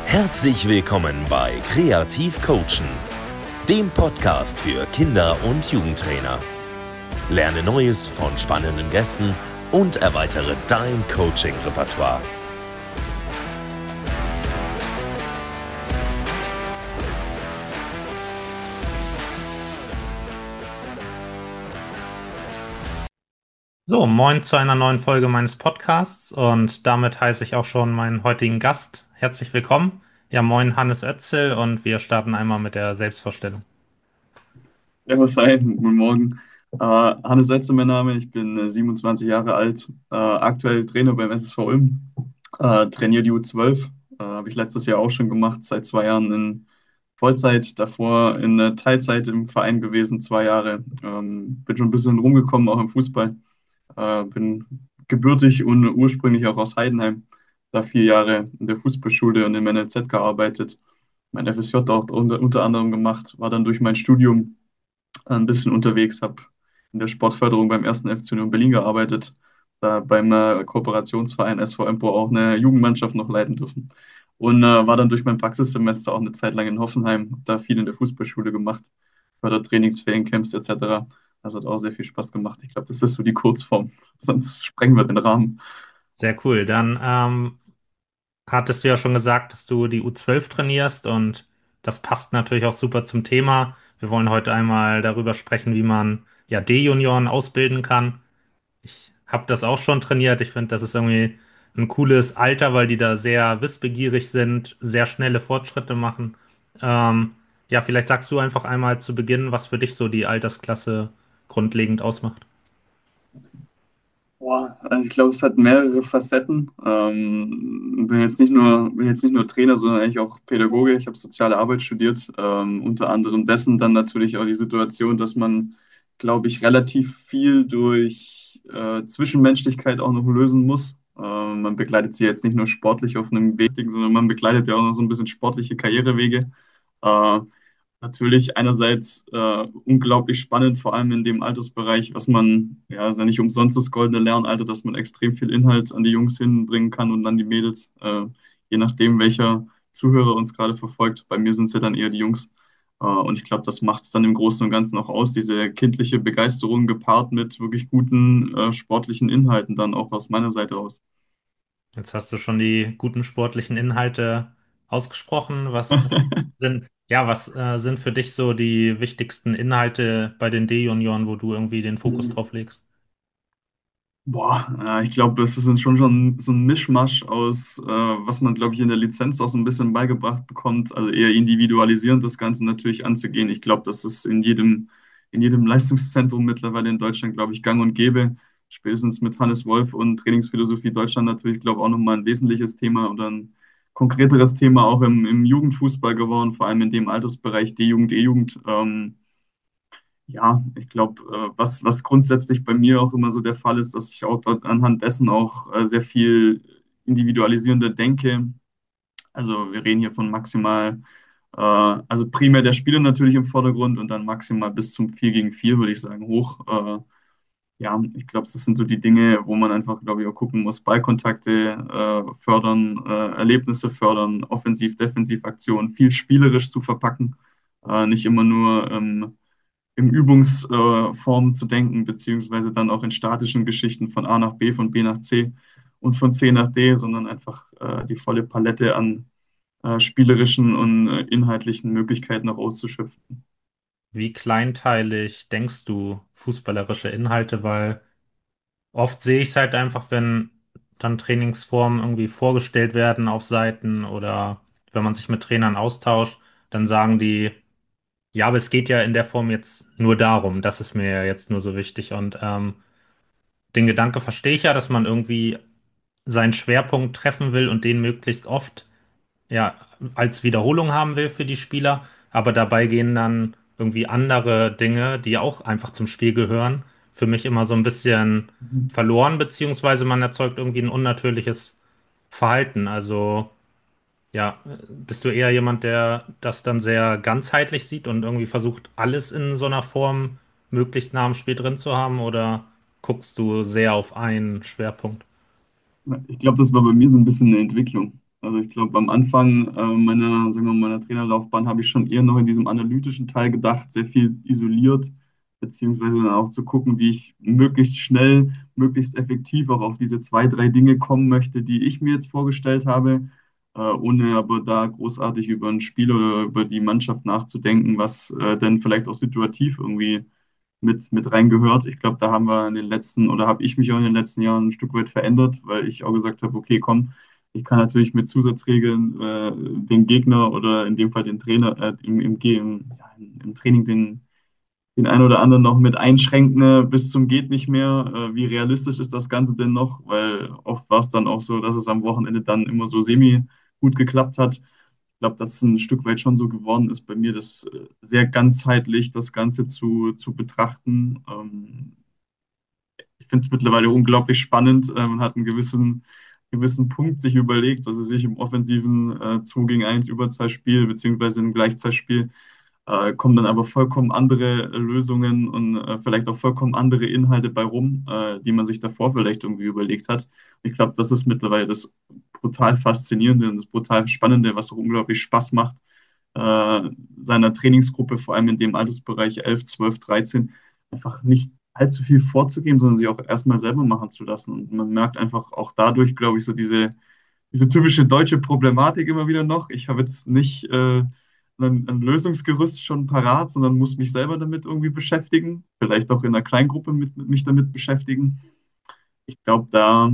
Herzlich willkommen bei Kreativ Coachen, dem Podcast für Kinder- und Jugendtrainer. Lerne Neues von spannenden Gästen und erweitere dein Coaching-Repertoire. So, moin zu einer neuen Folge meines Podcasts und damit heiße ich auch schon meinen heutigen Gast. Herzlich willkommen. Ja, moin Hannes Oetzl und wir starten einmal mit der Selbstvorstellung. Servus, hi, guten Morgen. Hannes Setze, mein Name, ich bin 27 Jahre alt, aktuell Trainer beim SSV Ulm, trainiere die U12, habe ich letztes Jahr auch schon gemacht, seit 2 Jahren in Vollzeit, davor in Teilzeit im Verein gewesen, 2 Jahre. Bin schon ein bisschen rumgekommen, auch im Fußball. Bin gebürtig und ursprünglich auch aus Heidenheim, da 4 Jahre in der Fußballschule und im NLZ gearbeitet, mein FSJ auch unter anderem gemacht, war dann durch mein Studium ein bisschen unterwegs, habe in der Sportförderung beim ersten FC Union Berlin gearbeitet, da beim Kooperationsverein SV Empor auch eine Jugendmannschaft noch leiten dürfen. Und war dann durch mein Praxissemester auch eine Zeit lang in Hoffenheim, hab da viel in der Fußballschule gemacht, Fördertrainings, Feriencamps etc. Also hat auch sehr viel Spaß gemacht. Ich glaube, das ist so die Kurzform, sonst sprengen wir den Rahmen. Sehr cool. Dann hattest du ja schon gesagt, dass du die U12 trainierst und das passt natürlich auch super zum Thema. Wir wollen heute einmal darüber sprechen, wie man ja D-Junioren ausbilden kann. Ich habe das auch schon trainiert. Ich finde, das ist irgendwie ein cooles Alter, weil die da sehr wissbegierig sind, sehr schnelle Fortschritte machen. Ähm, ja, vielleicht sagst du einfach einmal zu Beginn, was für dich so die Altersklasse grundlegend ausmacht. Boah, also ich glaube, es hat mehrere Facetten. Bin jetzt nicht nur Trainer, sondern eigentlich auch Pädagoge. Ich habe soziale Arbeit studiert. Unter anderem dessen dann natürlich auch die Situation, dass man, glaube ich, relativ viel durch Zwischenmenschlichkeit auch noch lösen muss. Man begleitet sie jetzt nicht nur sportlich auf einem Weg, sondern man begleitet ja auch noch so ein bisschen sportliche Karrierewege. Äh, Natürlich einerseits unglaublich spannend, vor allem in dem Altersbereich, was man, ja, ist ja nicht umsonst das goldene Lernalter, dass man extrem viel Inhalt an die Jungs hinbringen kann und an die Mädels, je nachdem, welcher Zuhörer uns gerade verfolgt. Bei mir sind es ja dann eher die Jungs. Und ich glaube, das macht es dann im Großen und Ganzen auch aus, diese kindliche Begeisterung gepaart mit wirklich guten sportlichen Inhalten, dann auch aus meiner Seite aus. Jetzt hast du schon die guten sportlichen Inhalte ausgesprochen. Was sind für dich so die wichtigsten Inhalte bei den D-Junioren, wo du irgendwie den Fokus drauf legst? Boah, ich glaube, es ist schon so ein Mischmasch aus, was man, glaube ich, in der Lizenz auch so ein bisschen beigebracht bekommt, also eher individualisierend das Ganze natürlich anzugehen. Ich glaube, das ist in jedem Leistungszentrum mittlerweile in Deutschland, glaube ich, gang und gäbe. Spätestens mit Hannes Wolf und Trainingsphilosophie Deutschland natürlich, glaube ich, auch nochmal ein wesentliches Thema oder ein konkreteres Thema auch im Jugendfußball geworden, vor allem in dem Altersbereich D-Jugend, E-Jugend. Ja, ich glaube, was grundsätzlich bei mir auch immer so der Fall ist, dass ich auch dort anhand dessen auch sehr viel individualisierender denke. Also wir reden hier von maximal, also primär der Spieler natürlich im Vordergrund und dann maximal bis zum 4 gegen 4 würde ich sagen, hoch. Ja, ich glaube, das sind so die Dinge, wo man einfach, glaube ich, auch gucken muss, Ballkontakte fördern, Erlebnisse fördern, Offensiv-Defensiv-Aktionen viel spielerisch zu verpacken, nicht immer nur im Übungsform zu denken, beziehungsweise dann auch in statischen Geschichten von A nach B, von B nach C und von C nach D, sondern einfach die volle Palette an spielerischen und inhaltlichen Möglichkeiten auch auszuschöpfen. Wie kleinteilig denkst du fußballerische Inhalte? Weil oft sehe ich es halt einfach, wenn dann Trainingsformen irgendwie vorgestellt werden auf Seiten oder wenn man sich mit Trainern austauscht, dann sagen die, ja, aber es geht ja in der Form jetzt nur darum, das ist mir ja jetzt nur so wichtig. Und den Gedanke verstehe ich ja, dass man irgendwie seinen Schwerpunkt treffen will und den möglichst oft ja als Wiederholung haben will für die Spieler, aber dabei gehen dann irgendwie andere Dinge, die auch einfach zum Spiel gehören, für mich immer so ein bisschen Mhm. verloren, beziehungsweise man erzeugt irgendwie ein unnatürliches Verhalten. Also ja, bist du eher jemand, der das dann sehr ganzheitlich sieht und irgendwie versucht, alles in so einer Form möglichst nah am Spiel drin zu haben, oder guckst du sehr auf einen Schwerpunkt? Ich glaube, das war bei mir so ein bisschen eine Entwicklung. Also ich glaube, am Anfang meiner, sagen wir mal, meiner Trainerlaufbahn habe ich schon eher noch in diesem analytischen Teil gedacht, sehr viel isoliert, beziehungsweise dann auch zu gucken, wie ich möglichst schnell, möglichst effektiv auch auf diese zwei, drei Dinge kommen möchte, die ich mir jetzt vorgestellt habe, ohne aber da großartig über ein Spiel oder über die Mannschaft nachzudenken, was denn vielleicht auch situativ irgendwie mit reingehört. Ich glaube, da haben wir in den letzten, oder habe ich mich auch in den letzten Jahren ein Stück weit verändert, weil ich auch gesagt habe, okay, komm, ich kann natürlich mit Zusatzregeln den Gegner oder in dem Fall den Trainer im Training den einen oder anderen noch mit einschränken bis zum geht nicht mehr. Wie realistisch ist das Ganze denn noch? Weil oft war es dann auch so, dass es am Wochenende dann immer so semi gut geklappt hat. Ich glaube, dass es ein Stück weit schon so geworden ist bei mir, das sehr ganzheitlich das Ganze zu betrachten. Ich finde es mittlerweile unglaublich spannend. Man hat einen gewissen Punkt sich überlegt, also sich im offensiven 2 gegen 1 Überzahlspiel beziehungsweise im Gleichzahlspiel kommen dann aber vollkommen andere Lösungen und vielleicht auch vollkommen andere Inhalte bei rum, die man sich davor vielleicht irgendwie überlegt hat. Ich glaube, das ist mittlerweile das brutal Faszinierende und das brutal Spannende, was auch unglaublich Spaß macht, seiner Trainingsgruppe, vor allem in dem Altersbereich 11, 12, 13, einfach nicht allzu viel vorzugeben, sondern sie auch erstmal selber machen zu lassen. Und man merkt einfach auch dadurch, glaube ich, so diese typische deutsche Problematik immer wieder noch. Ich habe jetzt nicht ein Lösungsgerüst schon parat, sondern muss mich selber damit irgendwie beschäftigen, vielleicht auch in einer Kleingruppe mich damit beschäftigen. Ich glaube,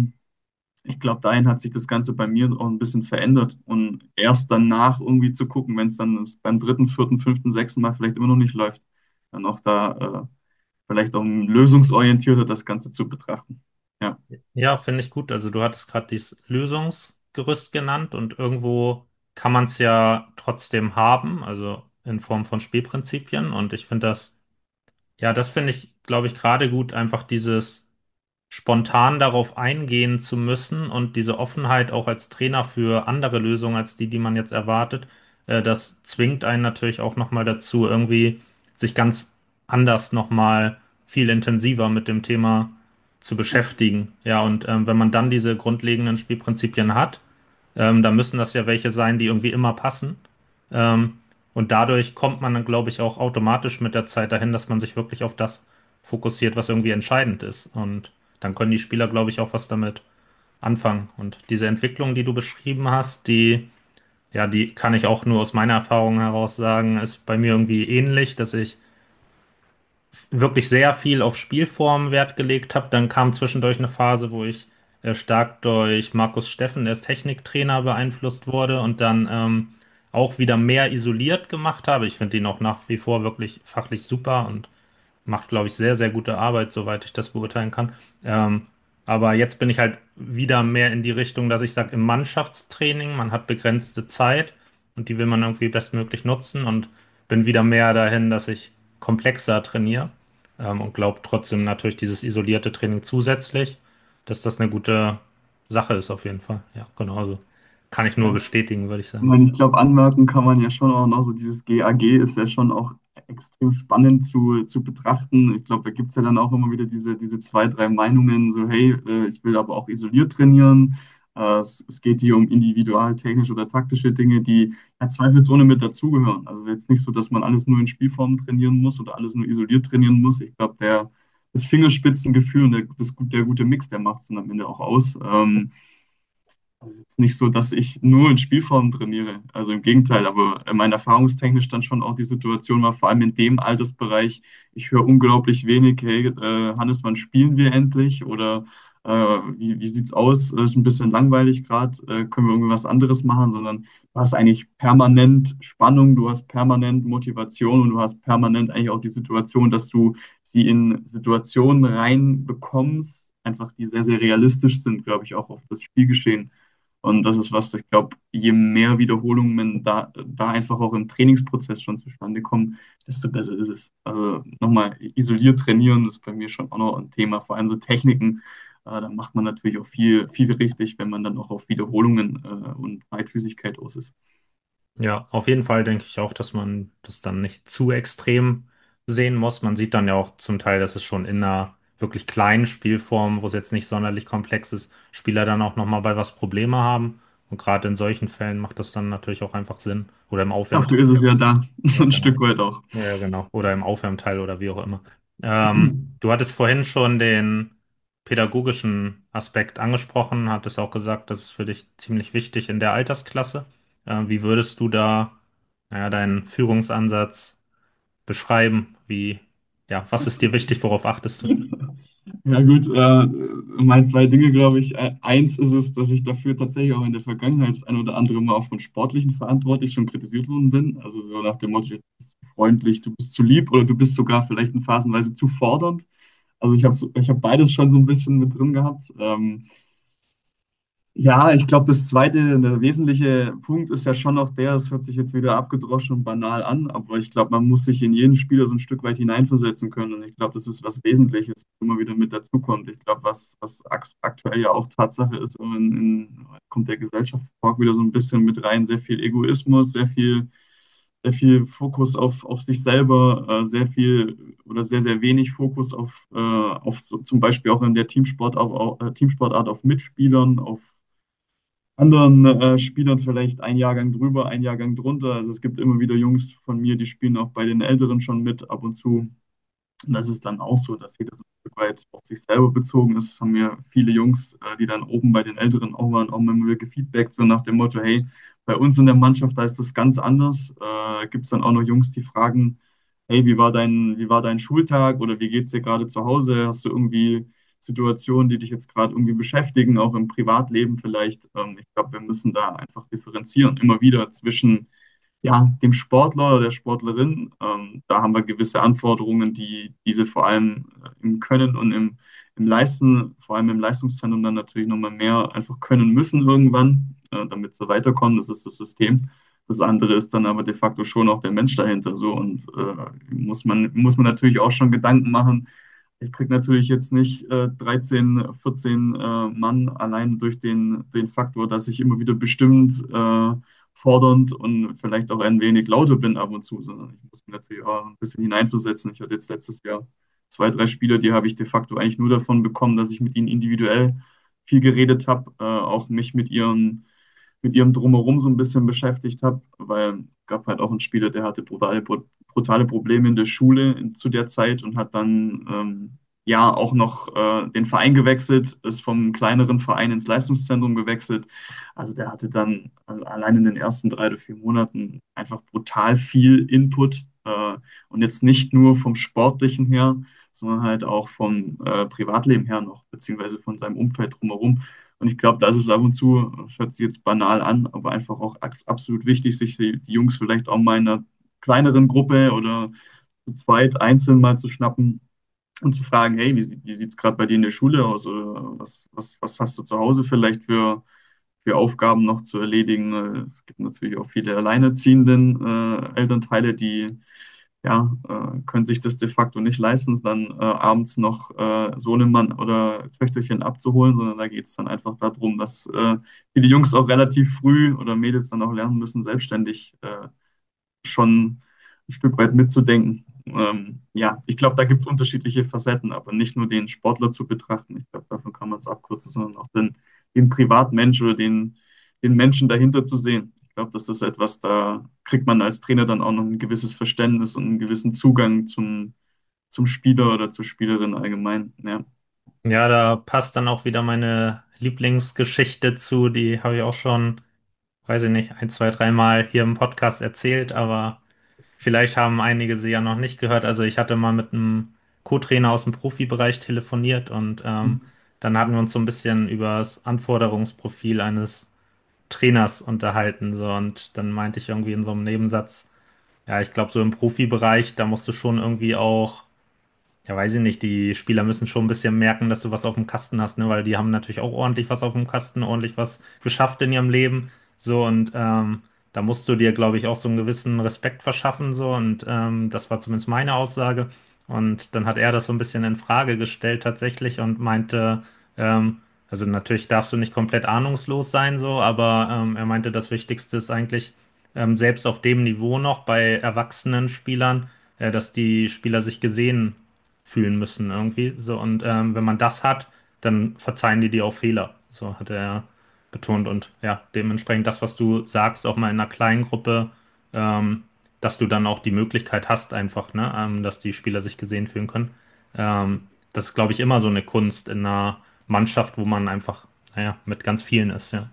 dahin hat sich das Ganze bei mir auch ein bisschen verändert. Und erst danach irgendwie zu gucken, wenn es dann beim dritten, vierten, fünften, sechsten Mal vielleicht immer noch nicht läuft, dann auch da vielleicht auch lösungsorientierter das Ganze zu betrachten. Ja. Ja, finde ich gut. Also du hattest gerade dieses Lösungsgerüst genannt und irgendwo kann man es ja trotzdem haben, also in Form von Spielprinzipien. Und ich finde das, ja, das finde ich, glaube ich, gerade gut, einfach dieses spontan darauf eingehen zu müssen und diese Offenheit auch als Trainer für andere Lösungen als die, die man jetzt erwartet, das zwingt einen natürlich auch nochmal dazu, irgendwie sich ganz anders nochmal viel intensiver mit dem Thema zu beschäftigen. Ja, und wenn man dann diese grundlegenden Spielprinzipien hat, dann müssen das ja welche sein, die irgendwie immer passen. Ähm, und dadurch kommt man dann, glaube ich, auch automatisch mit der Zeit dahin, dass man sich wirklich auf das fokussiert, was irgendwie entscheidend ist. Und dann können die Spieler, glaube ich, auch was damit anfangen. Und diese Entwicklung, die du beschrieben hast, ja, die kann ich auch nur aus meiner Erfahrung heraus sagen, ist bei mir irgendwie ähnlich, dass ich wirklich sehr viel auf Spielform Wert gelegt habe. Dann kam zwischendurch eine Phase, wo ich stark durch Markus Steffen, der ist Techniktrainer, beeinflusst wurde und dann auch wieder mehr isoliert gemacht habe. Ich finde ihn auch nach wie vor wirklich fachlich super und macht, glaube ich, sehr, sehr gute Arbeit, soweit ich das beurteilen kann. Aber jetzt bin ich halt wieder mehr in die Richtung, dass ich sage, im Mannschaftstraining, man hat begrenzte Zeit und die will man irgendwie bestmöglich nutzen und bin wieder mehr dahin, dass ich komplexer trainiere und glaube trotzdem natürlich dieses isolierte Training zusätzlich, dass das eine gute Sache ist auf jeden Fall. Ja, genau. Also kann ich nur Ja. bestätigen, würde ich Ich sagen. meine, ich glaube, anmerken kann man ja schon auch noch, so dieses GAG ist ja schon auch extrem spannend zu betrachten. Ich glaube, da gibt es ja dann auch immer wieder diese zwei, drei Meinungen, so hey, ich will aber auch isoliert trainieren. Es geht hier um individual, technische oder taktische Dinge, die ja zweifelsohne mit dazugehören. Also jetzt nicht so, dass man alles nur in Spielformen trainieren muss oder alles nur isoliert trainieren muss. Ich glaube, das Fingerspitzengefühl und der gute Mix, der macht es dann am Ende auch aus. Also es ist nicht so, dass ich nur in Spielformen trainiere. Also im Gegenteil, aber mein erfahrungstechnisch dann schon auch die Situation war, vor allem in dem Altersbereich, ich höre unglaublich wenig, hey, Hannes, wann spielen wir endlich? Oder wie sieht's aus? Ist ein bisschen langweilig gerade, können wir irgendwas anderes machen? Sondern du hast eigentlich permanent Spannung, du hast permanent Motivation und du hast permanent eigentlich auch die Situation, dass du sie in Situationen reinbekommst, einfach die sehr, sehr realistisch sind, glaube ich, auch auf das Spielgeschehen. Und das ist was, ich glaube, je mehr Wiederholungen da einfach auch im Trainingsprozess schon zustande kommen, desto besser ist es. Also nochmal, isoliert trainieren ist bei mir schon auch noch ein Thema, vor allem so Techniken. Da macht man natürlich auch viel, viel richtig, wenn man dann auch auf Wiederholungen und Beidfüßigkeit aus ist. Ja, auf jeden Fall denke ich auch, dass man das dann nicht zu extrem sehen muss. Man sieht dann ja auch zum Teil, dass es schon in einer wirklich kleinen Spielform, wo es jetzt nicht sonderlich komplex ist, Spieler dann auch nochmal bei was Probleme haben, Und gerade in solchen Fällen macht das dann natürlich auch einfach Sinn. Oder im Dafür Aufwärmteil. ist es ja da, Ja, ein genau. Stück weit auch. Ja, genau. Oder im Aufwärmteil oder wie auch immer. Du hattest vorhin schon den pädagogischen Aspekt angesprochen, hattest auch gesagt, das ist für dich ziemlich wichtig in der Altersklasse. Wie würdest du da, naja, deinen Führungsansatz beschreiben? Ja, was ist dir wichtig, worauf achtest du? Ja gut, mal zwei Dinge, glaube ich. Eins ist es, dass ich dafür tatsächlich auch in der Vergangenheit das ein oder andere Mal auch von Sportlichen verantwortlich schon kritisiert worden bin. Also so nach dem Motto, du bist zu freundlich, du bist zu lieb oder du bist sogar vielleicht in phasenweise zu fordernd. Also ich hab beides schon so ein bisschen mit drin gehabt. Ja, ich glaube, das zweite, der wesentliche Punkt ist ja schon noch der, es hört sich jetzt wieder abgedroschen und banal an, aber ich glaube, man muss sich in jeden Spieler so ein Stück weit hineinversetzen können. Und ich glaube, das ist was Wesentliches, was immer wieder mit dazukommt. Ich glaube, was aktuell ja auch Tatsache ist, kommt der Gesellschaftstalk wieder so ein bisschen mit rein, sehr viel Egoismus, sehr viel Fokus auf sich selber, sehr viel oder sehr, sehr wenig Fokus auf so, zum Beispiel auch in der Teamsportart auf Mitspielern, auf anderen Spielern vielleicht ein Jahrgang drüber, ein Jahrgang drunter. Also es gibt immer wieder Jungs von mir, die spielen auch bei den Älteren schon mit ab und zu. Und das ist dann auch so, dass jeder so ein Stück weit auf sich selber bezogen ist. Das haben mir viele Jungs, die dann oben bei den Älteren auch waren, auch mal wieder gefeedbackt, so nach dem Motto, hey, bei uns in der Mannschaft, da ist das ganz anders. Gibt es dann auch noch Jungs, die fragen, hey, wie war dein Schultag oder wie geht es dir gerade zu Hause? Hast du irgendwie Situationen, die dich jetzt gerade irgendwie beschäftigen, auch im Privatleben vielleicht? Ich glaube, wir müssen da einfach differenzieren, immer wieder zwischen ja, dem Sportler oder der Sportlerin. Da haben wir gewisse Anforderungen, die diese vor allem im Können und im Leisten, vor allem im Leistungszentrum dann natürlich nochmal mehr einfach können müssen irgendwann, damit sie weiterkommen. Das ist das System. Das andere ist dann aber de facto schon auch der Mensch dahinter. So und muss man natürlich auch schon Gedanken machen. Ich kriege natürlich jetzt nicht 13, 14 Mann allein durch den Faktor, dass ich immer wieder bestimmt fordernd und vielleicht auch ein wenig lauter bin ab und zu, sondern ich muss mich natürlich auch ein bisschen hineinversetzen. Ich hatte jetzt letztes Jahr zwei, drei Spieler, die habe ich de facto eigentlich nur davon bekommen, dass ich mit ihnen individuell viel geredet habe, auch mich mit ihrem Drumherum so ein bisschen beschäftigt habe, weil es gab halt auch einen Spieler, der hatte brutale Probleme in der Schule zu der Zeit und hat dann ja auch noch den Verein gewechselt, ist vom kleineren Verein ins Leistungszentrum gewechselt. Also der hatte dann allein in den ersten 3 oder 4 Monaten einfach brutal viel Input und jetzt nicht nur vom Sportlichen her, sondern halt auch vom Privatleben her noch, beziehungsweise von seinem Umfeld drumherum. Und ich glaube, das ist ab und zu, das hört sich jetzt banal an, aber einfach auch absolut wichtig, sich die Jungs vielleicht auch mal in einer kleineren Gruppe oder zu zweit, einzeln mal zu schnappen und zu fragen, hey, wie sieht es gerade bei dir in der Schule aus? Oder was hast du zu Hause vielleicht für Aufgaben noch zu erledigen? Es gibt natürlich auch viele alleinerziehenden Elternteile, die ja, können sich das de facto nicht leisten, dann abends noch Sohnemann oder Töchterchen abzuholen, sondern da geht es dann einfach darum, dass viele Jungs auch relativ früh oder Mädels dann auch lernen müssen, selbstständig schon ein Stück weit mitzudenken. Ja, ich glaube, da gibt es unterschiedliche Facetten, aber nicht nur den Sportler zu betrachten. Ich glaube, davon kann man es abkürzen, sondern auch den Privatmensch oder den Menschen dahinter zu sehen. Ich glaube, das ist etwas, da kriegt man als Trainer dann auch noch ein gewisses Verständnis und einen gewissen Zugang zum Spieler oder zur Spielerin allgemein. Ja. Ja, da passt dann auch wieder meine Lieblingsgeschichte zu, die habe ich auch schon, weiß ich nicht, ein, zwei, dreimal hier im Podcast erzählt, aber vielleicht haben einige sie ja noch nicht gehört. Also ich hatte mal mit einem Co-Trainer aus dem Profibereich telefoniert und dann hatten wir uns so ein bisschen über das Anforderungsprofil eines Trainers unterhalten. So, und dann meinte ich irgendwie in so einem Nebensatz, ja, ich glaube, so im Profibereich, da musst du schon irgendwie auch, ja, weiß ich nicht, die Spieler müssen schon ein bisschen merken, dass du was auf dem Kasten hast, ne? Weil die haben natürlich auch ordentlich was auf dem Kasten, ordentlich was geschafft in ihrem Leben. So, und da musst du dir, glaube ich, auch so einen gewissen Respekt verschaffen. So, und das war zumindest meine Aussage. Und dann hat er das so ein bisschen in Frage gestellt tatsächlich und meinte, also natürlich darfst du nicht komplett ahnungslos sein, so, aber er meinte, das Wichtigste ist eigentlich, selbst auf dem Niveau noch bei erwachsenen Spielern, dass die Spieler sich gesehen fühlen müssen irgendwie. So, und wenn man das hat, dann verzeihen die dir auch Fehler. So hat er betont und ja, dementsprechend das, was du sagst, auch mal in einer kleinen Gruppe, ähm, dass du dann auch die Möglichkeit hast, einfach, ne, dass die Spieler sich gesehen fühlen können. Das ist, glaube ich, immer so eine Kunst in einer Mannschaft, wo man einfach, naja, mit ganz vielen ist, ja.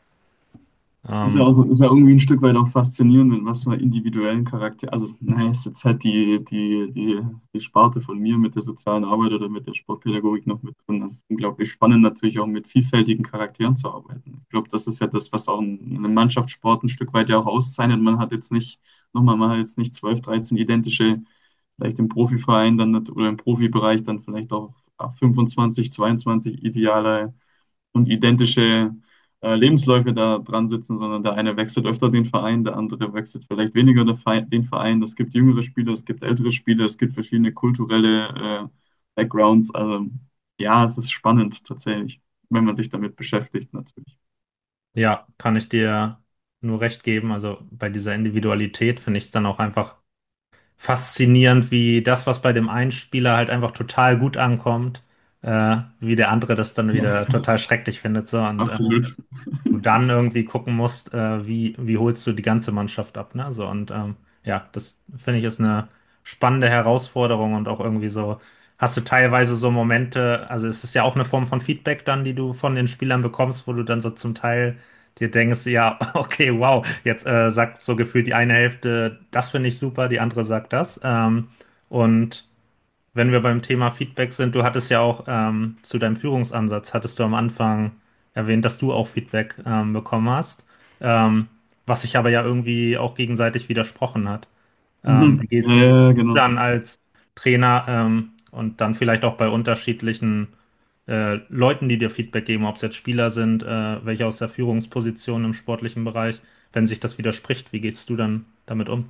Ähm, Ist ja irgendwie ein Stück weit auch faszinierend, mit was für individuellen Charakter. Also, naja, ist jetzt halt die Sparte von mir mit der sozialen Arbeit oder mit der Sportpädagogik noch mit drin. Das ist unglaublich spannend, natürlich auch mit vielfältigen Charakteren zu arbeiten. Ich glaube, das ist ja das, was auch einen Mannschaftssport ein Stück weit ja auch auszeichnet. Man hat jetzt nicht 12, 13 identische, vielleicht im Profiverein oder im Profibereich dann vielleicht auch 25, 22 ideale und identische Lebensläufe da dran sitzen, sondern der eine wechselt öfter den Verein, der andere wechselt vielleicht weniger den Verein. Es gibt jüngere Spieler, es gibt ältere Spieler, es gibt verschiedene kulturelle Backgrounds. Also ja, es ist spannend tatsächlich, wenn man sich damit beschäftigt natürlich. ja, kann ich dir nur recht geben. Also bei dieser Individualität finde ich es dann auch einfach faszinierend, wie das, was bei dem einen Spieler halt einfach total gut ankommt, wie der andere das dann Ja, wieder total schrecklich findet. So. Und absolut. du dann irgendwie gucken musst, wie holst du die ganze Mannschaft ab, ne? So, und ja, das finde ich ist eine spannende Herausforderung und auch irgendwie so, hast du teilweise so Momente, also es ist ja auch eine Form von Feedback dann, die du von den Spielern bekommst, wo du dann so zum Teil dir denkst, ja, okay, wow, jetzt sagt so gefühlt die eine Hälfte, das finde ich super, die andere sagt das. Und wenn wir beim Thema Feedback sind, du hattest ja auch zu deinem Führungsansatz, hattest du am Anfang erwähnt, dass du auch Feedback bekommen hast, ähm, was sich aber ja irgendwie auch gegenseitig widersprochen hat. Mhm. Wie gehst du Genau. dann als Trainer und dann vielleicht auch bei unterschiedlichen Leuten, die dir Feedback geben, ob es jetzt Spieler sind, welche aus der Führungsposition im sportlichen Bereich, wenn sich das widerspricht, wie gehst du dann damit um?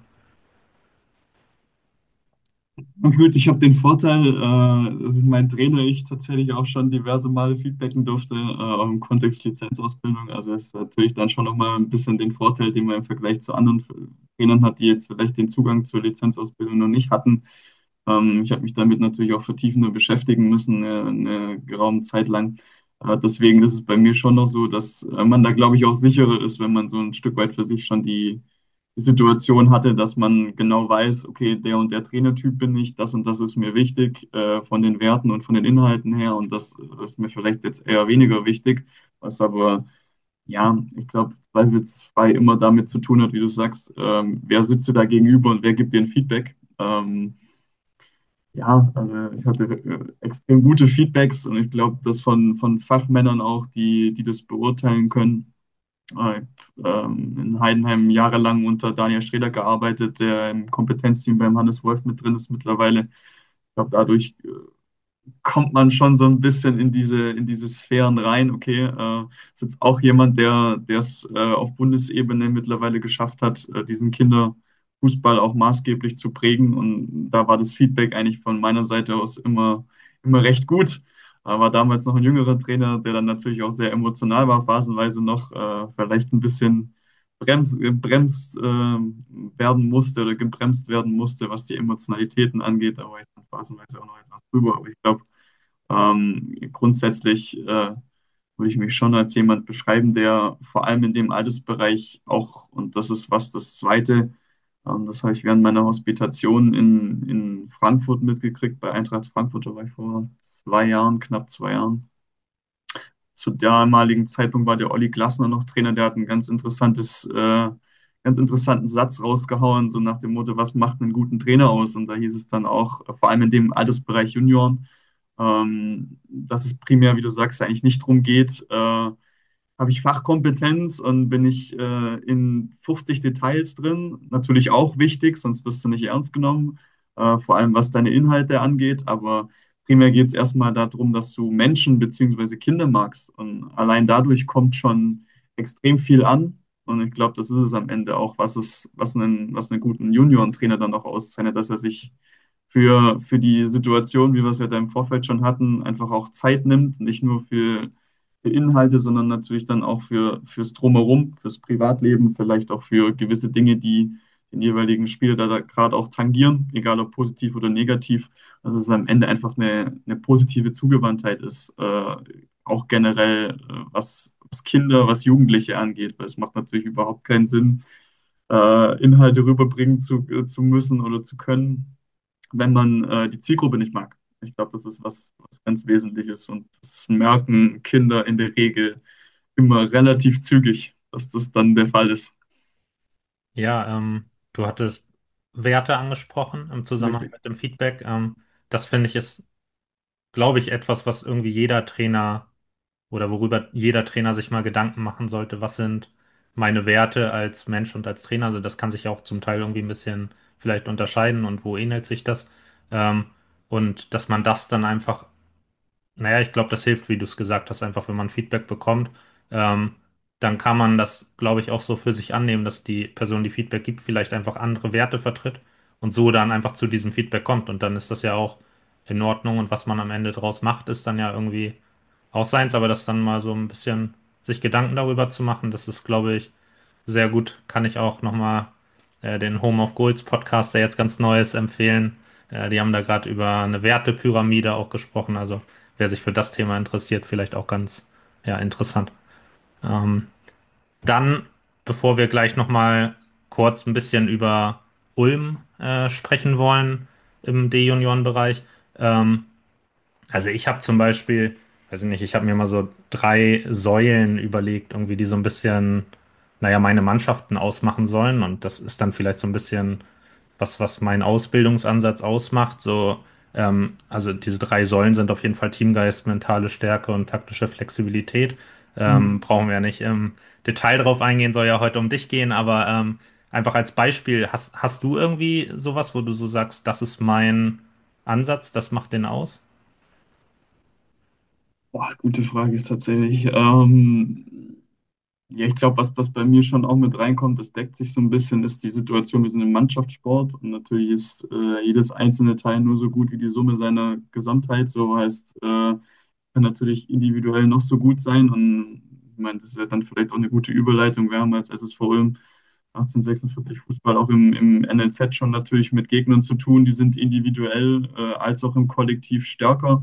Und gut, ich habe den Vorteil, dass mein Trainer ich tatsächlich auch schon diverse Male feedbacken durfte, auch im Kontext Lizenzausbildung. Also es ist natürlich dann schon nochmal ein bisschen den Vorteil, den man im Vergleich zu anderen Trainern hat, die jetzt vielleicht den Zugang zur Lizenzausbildung noch nicht hatten. Ich habe mich damit natürlich auch vertiefender beschäftigen müssen, eine geraume Zeit lang. Deswegen ist es bei mir schon noch so, dass man da, glaube ich, auch sicherer ist, wenn man so ein Stück weit für sich schon die Situation hatte, dass man genau weiß, okay, der und der Trainertyp bin ich, das und das ist mir wichtig, von den Werten und von den Inhalten her und das ist mir vielleicht jetzt eher weniger wichtig, was aber, ja, ich glaube, zweifelsfrei immer damit zu tun hat, wie du sagst, wer sitzt dir da gegenüber und wer gibt dir ein Feedback. Ja, also ich hatte extrem gute Feedbacks und ich glaube, dass von Fachmännern auch, die das beurteilen können. In Heidenheim jahrelang unter Daniel Streder gearbeitet, der im Kompetenzteam beim Hannes Wolf mit drin ist mittlerweile. Ich glaube, dadurch kommt man schon so ein bisschen in diese Sphären rein. Okay, ist jetzt auch jemand, der es auf Bundesebene mittlerweile geschafft hat, diesen Kinderfußball auch maßgeblich zu prägen. Und da war das Feedback eigentlich von meiner Seite aus immer recht gut. War damals noch ein jüngerer Trainer, der dann natürlich auch sehr emotional war, phasenweise noch vielleicht ein bisschen bremst werden musste oder gebremst werden musste, was die Emotionalitäten angeht. Da war ich dann phasenweise auch noch etwas drüber. Aber ich glaube, grundsätzlich würde ich mich schon als jemand beschreiben, der vor allem in dem Altersbereich auch, und das ist was das Zweite, das habe ich während meiner Hospitation in Frankfurt mitgekriegt, bei Eintracht Frankfurt, da war ich vor 2 Jahren, knapp 2 Jahren. Zu damaligen Zeitpunkt war der Olli Glasner noch Trainer, der hat ein ganz interessanten Satz rausgehauen, so nach dem Motto, was macht einen guten Trainer aus? Und da hieß es dann auch, vor allem in dem Altersbereich Junioren, dass es primär, wie du sagst, eigentlich nicht darum geht, habe ich Fachkompetenz und bin ich in 50 Details drin. Natürlich auch wichtig, sonst wirst du nicht ernst genommen, vor allem was deine Inhalte angeht. Aber primär geht es erstmal darum, dass du Menschen bzw. Kinder magst. Und allein dadurch kommt schon extrem viel an. Und ich glaube, das ist es am Ende auch, was einen guten Juniorentrainer dann auch auszeichnet, dass er sich für die Situation, wie wir es ja da im Vorfeld schon hatten, einfach auch Zeit nimmt, nicht nur für Inhalte, sondern natürlich dann auch fürs Drumherum, fürs Privatleben, vielleicht auch für gewisse Dinge, die den jeweiligen Spieler da gerade auch tangieren, egal ob positiv oder negativ, dass es am Ende einfach eine positive Zugewandtheit ist, auch generell, was Kinder, was Jugendliche angeht, weil es macht natürlich überhaupt keinen Sinn, Inhalte rüberbringen zu müssen oder zu können, wenn man die Zielgruppe nicht mag. Ich glaube, das ist was ganz Wesentliches und das merken Kinder in der Regel immer relativ zügig, dass das dann der Fall ist. Ja, du hattest Werte angesprochen im Zusammenhang Richtig. mit dem Feedback. Das finde ich ist, glaube ich, etwas, was irgendwie jeder Trainer oder worüber jeder Trainer sich mal Gedanken machen sollte. Was sind meine Werte als Mensch und als Trainer? Also das kann sich ja auch zum Teil irgendwie ein bisschen vielleicht unterscheiden und wo ähnelt sich das? Ähm, und dass man das dann einfach, naja, ich glaube, das hilft, wie du es gesagt hast, einfach wenn man Feedback bekommt, ähm, dann kann man das, glaube ich, auch so für sich annehmen, dass die Person, die Feedback gibt, vielleicht einfach andere Werte vertritt und so dann einfach zu diesem Feedback kommt. Und dann ist das ja auch in Ordnung und was man am Ende draus macht, ist dann ja irgendwie auch seins, aber das dann mal so ein bisschen sich Gedanken darüber zu machen, das ist, glaube ich, sehr gut. Kann ich auch nochmal den Home of Goals Podcast, der jetzt ganz neu ist, empfehlen. Die haben da gerade über eine Wertepyramide auch gesprochen. Also wer sich für das Thema interessiert, vielleicht auch ganz ja, interessant. Ähm, dann, bevor wir gleich nochmal kurz ein bisschen über Ulm sprechen wollen im D-Junioren-Bereich, ähm, also ich habe zum Beispiel, weiß ich nicht, ich habe mir mal so drei Säulen überlegt, irgendwie, die so ein bisschen, naja, meine Mannschaften ausmachen sollen. Und das ist dann vielleicht so ein bisschen was mein Ausbildungsansatz ausmacht. So, also diese drei Säulen sind auf jeden Fall Teamgeist, mentale Stärke und taktische Flexibilität. Mhm. Brauchen wir ja nicht im Detail drauf eingehen, soll ja heute um dich gehen, aber einfach als Beispiel, hast du irgendwie sowas, wo du so sagst, das ist mein Ansatz, das macht den aus? Boah, gute Frage tatsächlich. Ja, ich glaube, was bei mir schon auch mit reinkommt, das deckt sich so ein bisschen, ist die Situation, wir sind im Mannschaftssport und natürlich ist jedes einzelne Teil nur so gut wie die Summe seiner Gesamtheit. So heißt, kann natürlich individuell noch so gut sein und ich meine, das ist ja dann vielleicht auch eine gute Überleitung. Wir haben als SSV Ulm 1846 Fußball auch im NLZ schon natürlich mit Gegnern zu tun, die sind individuell als auch im Kollektiv stärker.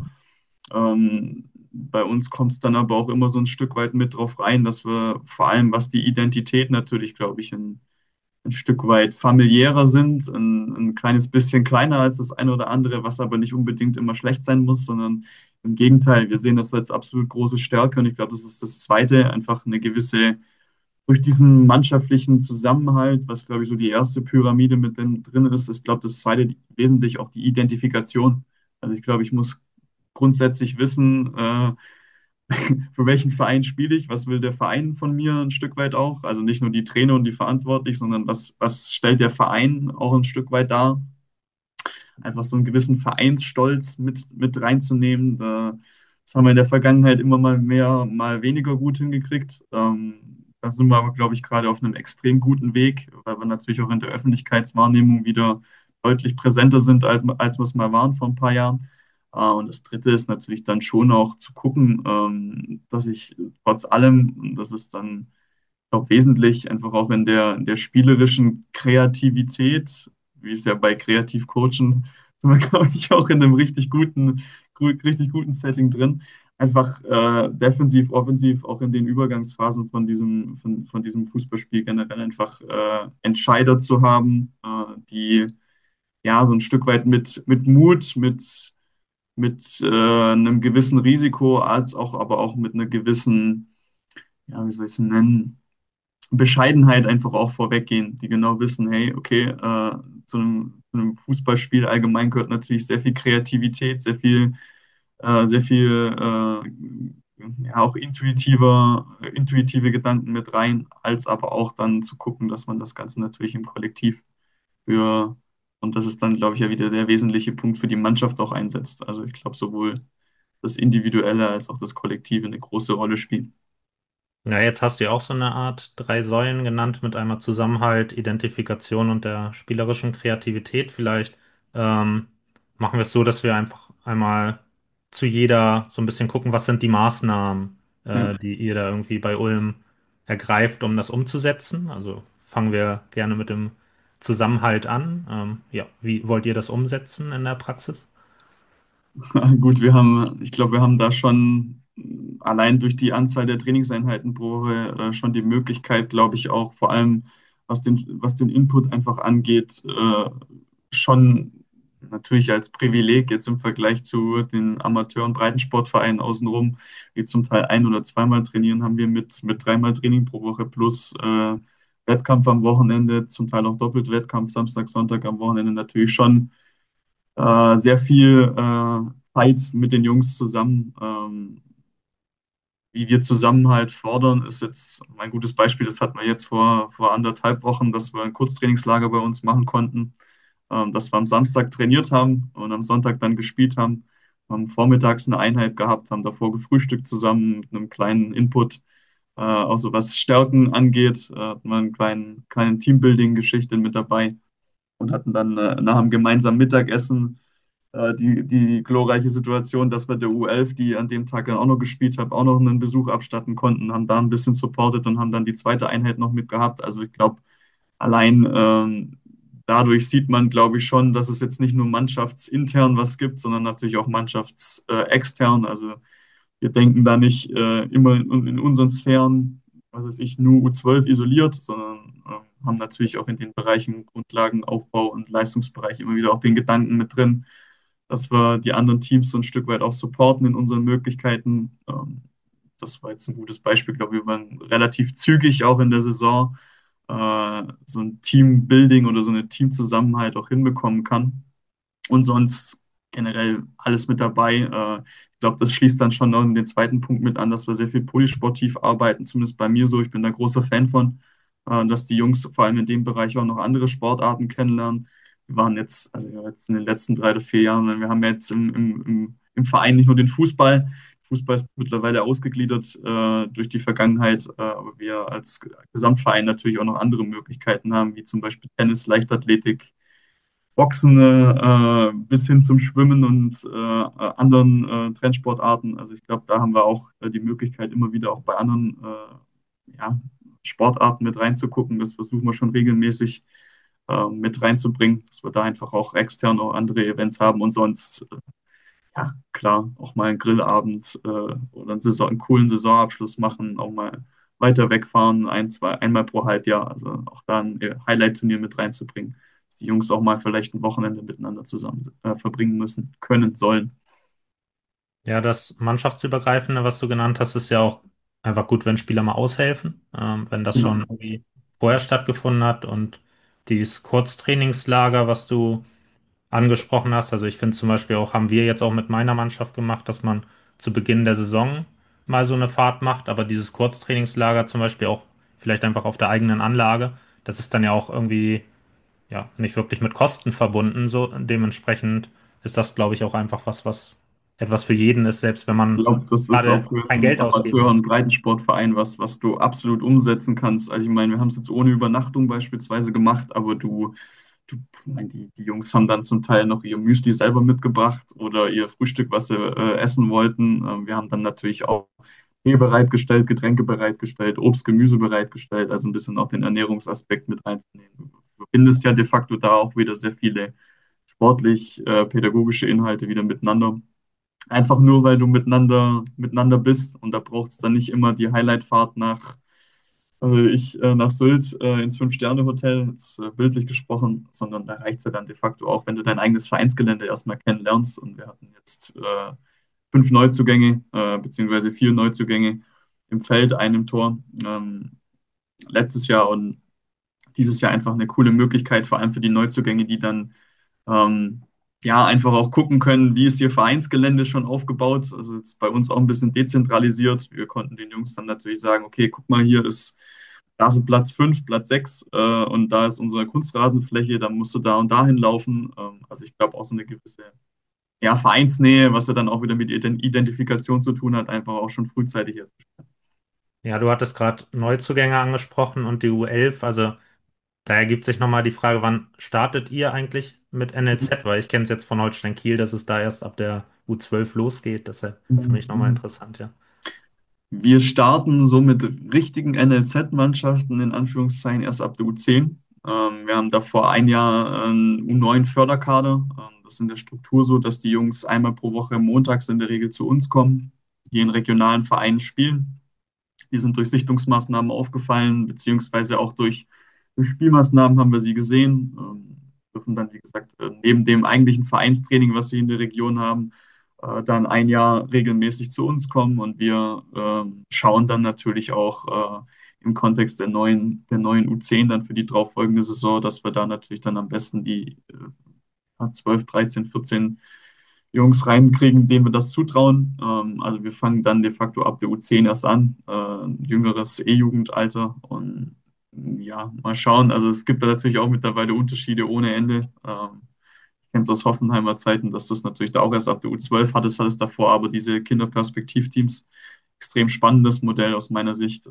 Bei uns kommt es dann aber auch immer so ein Stück weit mit drauf rein, dass wir vor allem, was die Identität natürlich, glaube ich, ein Stück weit familiärer sind, ein kleines bisschen kleiner als das eine oder andere, was aber nicht unbedingt immer schlecht sein muss, sondern im Gegenteil, wir sehen das als absolut große Stärke und ich glaube, das ist das Zweite, einfach eine gewisse, durch diesen mannschaftlichen Zusammenhalt, was, glaube ich, so die erste Pyramide mit drin ist, ist, glaube ich, das Zweite wesentlich auch die Identifikation. Also ich glaube, ich muss grundsätzlich wissen, für welchen Verein spiele ich, was will der Verein von mir ein Stück weit auch. Also nicht nur die Trainer und die Verantwortlich, sondern was stellt der Verein auch ein Stück weit dar. Einfach so einen gewissen Vereinsstolz mit reinzunehmen. Das haben wir in der Vergangenheit immer mal mehr, mal weniger gut hingekriegt. Da sind wir aber, glaube ich, gerade auf einem extrem guten Weg, weil wir natürlich auch in der Öffentlichkeitswahrnehmung wieder deutlich präsenter sind, als wir es mal waren vor ein paar Jahren. Und das Dritte ist natürlich dann schon auch zu gucken, dass ich trotz allem, und das ist dann, ich glaube, wesentlich einfach auch in der spielerischen Kreativität, wie es ja bei Kreativcoachen, sind wir, glaube ich, auch in einem richtig guten Setting drin. Einfach defensiv, offensiv, auch in den Übergangsphasen von diesem Fußballspiel generell einfach Entscheider zu haben, die ja so ein Stück weit mit Mut, mit einem gewissen Risiko, als auch aber auch mit einer gewissen, ja, wie soll ich es nennen, Bescheidenheit einfach auch vorweggehen, die genau wissen, hey, okay, zu einem Fußballspiel allgemein gehört natürlich sehr viel Kreativität, sehr viel ja, auch intuitive Gedanken mit rein, als aber auch dann zu gucken, dass man das Ganze natürlich im Kollektiv für, und das ist dann, glaube ich, ja wieder der wesentliche Punkt für die Mannschaft auch einsetzt. Also ich glaube, sowohl das Individuelle als auch das Kollektive eine große Rolle spielen. Ja, jetzt hast du ja auch so eine Art drei Säulen genannt mit einmal Zusammenhalt, Identifikation und der spielerischen Kreativität. Vielleicht ähm, machen wir es so, dass wir einfach einmal zu jeder so ein bisschen gucken, was sind die Maßnahmen, Ja, die ihr da irgendwie bei Ulm ergreift, um das umzusetzen. Also fangen wir gerne mit dem Zusammenhalt an. Ja, wie wollt ihr das umsetzen in der Praxis? Gut, ich glaube, wir haben da schon allein durch die Anzahl der Trainingseinheiten pro Woche schon die Möglichkeit, glaube ich, auch vor allem was den Input einfach angeht, schon natürlich als Privileg jetzt im Vergleich zu den Amateur- und Breitensportvereinen außenrum, die zum Teil ein- oder zweimal trainieren, haben wir mit dreimal Training pro Woche plus Wettkampf am Wochenende, zum Teil auch doppelt Wettkampf, Samstag, Sonntag am Wochenende natürlich schon sehr viel Zeit mit den Jungs zusammen. Wie wir Zusammenhalt fordern, ist jetzt ein gutes Beispiel. Das hatten wir jetzt vor 1,5 Wochen, dass wir ein Kurztrainingslager bei uns machen konnten, dass wir am Samstag trainiert haben und am Sonntag dann gespielt haben. Haben vormittags eine Einheit gehabt, haben davor gefrühstückt zusammen mit einem kleinen Input, auch so was Stärken angeht, hatten wir einen kleinen Teambuilding-Geschichte mit dabei und hatten dann nach dem gemeinsamen Mittagessen die glorreiche Situation, dass wir der U11, die an dem Tag dann auch noch gespielt hat, auch noch einen Besuch abstatten konnten, haben da ein bisschen supportet und haben dann die zweite Einheit noch mit gehabt. Also ich glaube, allein dadurch sieht man, glaube ich, schon, dass es jetzt nicht nur mannschaftsintern was gibt, sondern natürlich auch mannschaftsextern. Also wir denken da nicht immer in unseren Sphären, was weiß ich, nur U12 isoliert, sondern haben natürlich auch in den Bereichen Grundlagen, Aufbau und Leistungsbereich immer wieder auch den Gedanken mit drin, dass wir die anderen Teams so ein Stück weit auch supporten in unseren Möglichkeiten. Das war jetzt ein gutes Beispiel, glaube ich. Wir waren relativ zügig auch in der Saison so ein Teambuilding oder so eine Teamzusammenhalt auch hinbekommen kann. Und sonst generell alles mit dabei. Ich glaube, das schließt dann schon noch in den zweiten Punkt mit an, dass wir sehr viel polysportiv arbeiten, zumindest bei mir so. Ich bin da großer Fan von, dass die Jungs vor allem in dem Bereich auch noch andere Sportarten kennenlernen. Wir waren jetzt, also ja, jetzt in den letzten 3 oder 4 Jahren, wir haben ja jetzt im Verein nicht nur den Fußball. Fußball ist mittlerweile ausgegliedert durch die Vergangenheit, aber wir als Gesamtverein natürlich auch noch andere Möglichkeiten haben, wie zum Beispiel Tennis, Leichtathletik, Boxen bis hin zum Schwimmen und anderen Trendsportarten. Also ich glaube, da haben wir auch die Möglichkeit, immer wieder auch bei anderen ja, Sportarten mit reinzugucken. Das versuchen wir schon regelmäßig mit reinzubringen, dass wir da einfach auch extern auch andere Events haben und sonst, ja, klar, auch mal einen Grillabend oder einen coolen Saisonabschluss machen, auch mal weiter wegfahren, einmal pro Halbjahr. Also auch da ein Highlight-Turnier mit reinzubringen, dass die Jungs auch mal vielleicht ein Wochenende miteinander zusammen verbringen müssen, können, sollen. Ja, das Mannschaftsübergreifende, was du genannt hast, ist ja auch einfach gut, wenn Spieler mal aushelfen, wenn das schon Genau. irgendwie vorher stattgefunden hat und dieses Kurztrainingslager, was du angesprochen hast. Also ich finde zum Beispiel auch, haben wir jetzt auch mit meiner Mannschaft gemacht, dass man zu Beginn der Saison mal so eine Fahrt macht, aber dieses Kurztrainingslager zum Beispiel auch vielleicht einfach auf der eigenen Anlage, das ist dann ja auch irgendwie ja nicht wirklich mit Kosten verbunden. So dementsprechend ist das, glaube ich, auch einfach was etwas für jeden ist, selbst wenn Ich man glaube, das ist auch gerade für kein einen Geld ausgeben Amateur- will. und Breitensportverein was du absolut umsetzen kannst. Also ich meine, wir haben es jetzt ohne Übernachtung beispielsweise gemacht, aber ich meine, die Jungs haben dann zum Teil noch ihr Müsli selber mitgebracht oder ihr Frühstück, was sie essen wollten. Wir haben dann natürlich auch Tee bereitgestellt, Getränke bereitgestellt, Obst, Gemüse bereitgestellt, also ein bisschen auch den Ernährungsaspekt mit reinzunehmen. Du findest ja de facto da auch wieder sehr viele sportlich-pädagogische Inhalte wieder miteinander. Einfach nur, weil du miteinander bist und da braucht es dann nicht immer die Highlightfahrt nach Sylt ins Fünf-Sterne-Hotel, jetzt bildlich gesprochen, sondern da reicht es ja dann de facto auch, wenn du dein eigenes Vereinsgelände erstmal kennenlernst. Und wir hatten jetzt 5 Neuzugänge, beziehungsweise 4 Neuzugänge im Feld, einem Tor letztes Jahr und dieses Jahr einfach eine coole Möglichkeit, vor allem für die Neuzugänge, die dann ähm, ja einfach auch gucken können, wie ist ihr Vereinsgelände schon aufgebaut. Also jetzt bei uns auch ein bisschen dezentralisiert. Wir konnten den Jungs dann natürlich sagen, okay, guck mal, hier ist Rasenplatz 5, Platz 6 und da ist unsere Kunstrasenfläche, dann musst du da und dahin laufen. Also ich glaube auch so eine gewisse ja, Vereinsnähe, was ja dann auch wieder mit Identifikation zu tun hat, einfach auch schon frühzeitig jetzt. Ja, du hattest gerade Neuzugänge angesprochen und die U11, also da ergibt sich nochmal die Frage, wann startet ihr eigentlich mit NLZ? Weil ich kenne es jetzt von Holstein Kiel, dass es da erst ab der U12 losgeht. Deshalb für mich nochmal interessant, ja. Wir starten so mit richtigen NLZ-Mannschaften in Anführungszeichen erst ab der U10. Wir haben davor ein Jahr einen U9-Förderkader. Das ist in der Struktur so, dass die Jungs einmal pro Woche montags in der Regel zu uns kommen, die in regionalen Vereinen spielen. Die sind durch Sichtungsmaßnahmen aufgefallen, beziehungsweise auch durch Spielmaßnahmen haben wir sie gesehen. Dürfen dann, wie gesagt, neben dem eigentlichen Vereinstraining, was sie in der Region haben, dann ein Jahr regelmäßig zu uns kommen und wir schauen dann natürlich auch im Kontext der neuen U10 dann für die darauffolgende Saison, dass wir da natürlich dann am besten die 12, 13, 14 Jungs reinkriegen, denen wir das zutrauen. Also wir fangen dann de facto ab der U10 erst an, jüngeres E-Jugendalter und ja, mal schauen. Also es gibt da natürlich auch mittlerweile Unterschiede ohne Ende. Ich kenne es aus Hoffenheimer Zeiten, dass das natürlich da auch erst ab der U12 hattest davor, aber diese Kinderperspektivteams, extrem spannendes Modell aus meiner Sicht.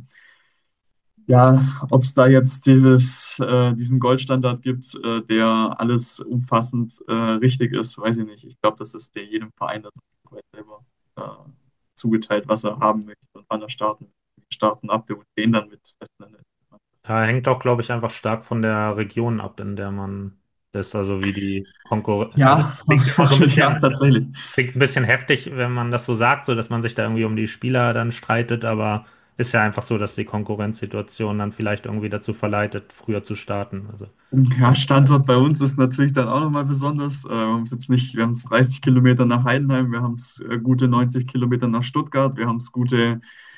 Ja, ob es da jetzt diesen Goldstandard gibt, der alles umfassend richtig ist, weiß ich nicht. Ich glaube, das ist der jedem Verein dann selber zugeteilt, was er haben möchte und wann er starten will. Wir starten ab der U10 dann mit festen. Da hängt auch, glaube ich, einfach stark von der Region ab, in der man ist, also wie die Konkurrenz. Also Ja, klingt immer so ein ja, bisschen, tatsächlich. klingt ein bisschen heftig, wenn man das so sagt, so dass man sich da irgendwie um die Spieler dann streitet, aber ist ja einfach so, dass die Konkurrenzsituation dann vielleicht irgendwie dazu verleitet, früher zu starten. Also Ja, so. Standort bei uns ist natürlich dann auch nochmal besonders. Wir haben es jetzt nicht, wir haben es 30 Kilometer nach Heidenheim, wir haben es gute 90 Kilometer nach Stuttgart, wir haben es gute